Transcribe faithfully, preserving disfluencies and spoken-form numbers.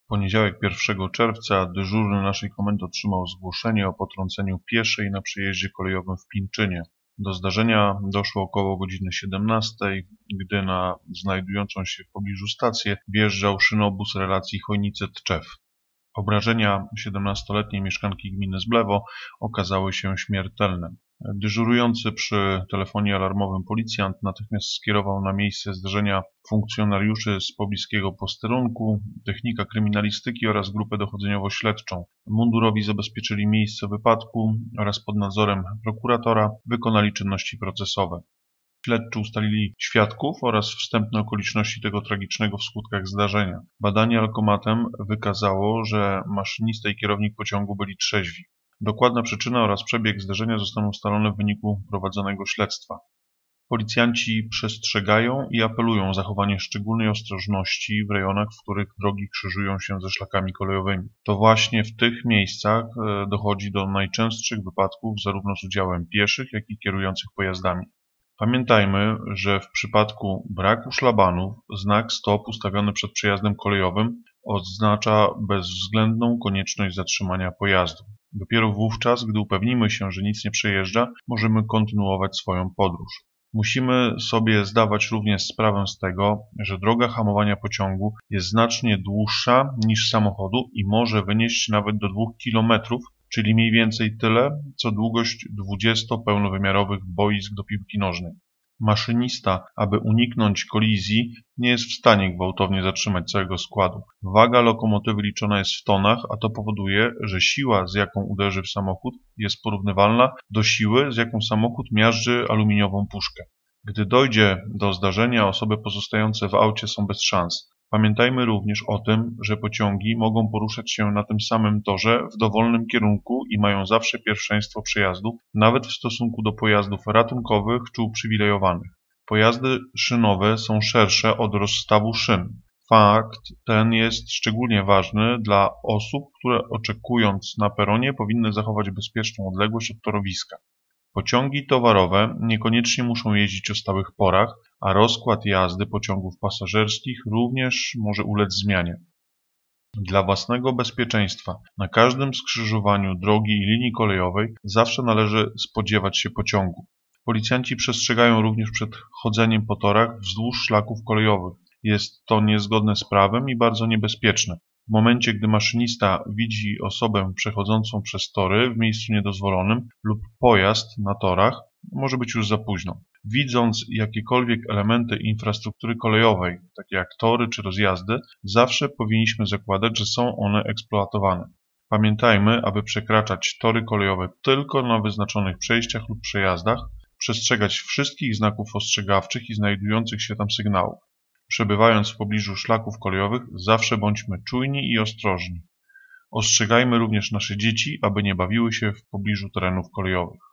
Poniedziałek pierwszego czerwca dyżurny naszej komendy otrzymał zgłoszenie o potrąceniu pieszej na przejeździe kolejowym w Pińczynie. Do zdarzenia doszło około godziny siedemnastej, gdy na znajdującą się w pobliżu stację wjeżdżał szynobus relacji Chojnice-Tczew. Obrażenia siedemnastoletniej mieszkanki gminy Zblewo okazały się śmiertelne. Dyżurujący przy telefonie alarmowym policjant natychmiast skierował na miejsce zdarzenia funkcjonariuszy z pobliskiego posterunku, technika kryminalistyki oraz grupę dochodzeniowo-śledczą. Mundurowi zabezpieczyli miejsce wypadku oraz pod nadzorem prokuratora wykonali czynności procesowe. Śledczy ustalili świadków oraz wstępne okoliczności tego tragicznego w skutkach zdarzenia. Badanie alkomatem wykazało, że maszynista i kierownik pociągu byli trzeźwi. Dokładna przyczyna oraz przebieg zdarzenia zostaną ustalone w wyniku prowadzonego śledztwa. Policjanci przestrzegają i apelują o zachowanie szczególnej ostrożności w rejonach, w których drogi krzyżują się ze szlakami kolejowymi. To właśnie w tych miejscach dochodzi do najczęstszych wypadków zarówno z udziałem pieszych, jak i kierujących pojazdami. Pamiętajmy, że w przypadku braku szlabanów znak stop ustawiony przed przejazdem kolejowym oznacza bezwzględną konieczność zatrzymania pojazdu. Dopiero wówczas, gdy upewnimy się, że nic nie przejeżdża, możemy kontynuować swoją podróż. Musimy sobie zdawać również sprawę z tego, że droga hamowania pociągu jest znacznie dłuższa niż samochodu i może wynieść nawet do dwóch kilometrów, czyli mniej więcej tyle, co długość dwudziestu pełnowymiarowych boisk do piłki nożnej. Maszynista, aby uniknąć kolizji, nie jest w stanie gwałtownie zatrzymać całego składu. Waga lokomotywy liczona jest w tonach, a to powoduje, że siła, z jaką uderzy w samochód, jest porównywalna do siły, z jaką samochód miażdży aluminiową puszkę. Gdy dojdzie do zdarzenia, osoby pozostające w aucie są bez szans. Pamiętajmy również o tym, że pociągi mogą poruszać się na tym samym torze w dowolnym kierunku i mają zawsze pierwszeństwo przejazdu, nawet w stosunku do pojazdów ratunkowych czy uprzywilejowanych. Pojazdy szynowe są szersze od rozstawu szyn. Fakt ten jest szczególnie ważny dla osób, które oczekując na peronie powinny zachować bezpieczną odległość od torowiska. Pociągi towarowe niekoniecznie muszą jeździć o stałych porach, a rozkład jazdy pociągów pasażerskich również może ulec zmianie. Dla własnego bezpieczeństwa na każdym skrzyżowaniu drogi i linii kolejowej zawsze należy spodziewać się pociągu. Policjanci przestrzegają również przed chodzeniem po torach wzdłuż szlaków kolejowych. Jest to niezgodne z prawem i bardzo niebezpieczne. W momencie, gdy maszynista widzi osobę przechodzącą przez tory w miejscu niedozwolonym lub pojazd na torach, może być już za późno. Widząc jakiekolwiek elementy infrastruktury kolejowej, takie jak tory czy rozjazdy, zawsze powinniśmy zakładać, że są one eksploatowane. Pamiętajmy, aby przekraczać tory kolejowe tylko na wyznaczonych przejściach lub przejazdach, przestrzegać wszystkich znaków ostrzegawczych i znajdujących się tam sygnałów. Przebywając w pobliżu szlaków kolejowych, zawsze bądźmy czujni i ostrożni. Ostrzegajmy również nasze dzieci, aby nie bawiły się w pobliżu terenów kolejowych.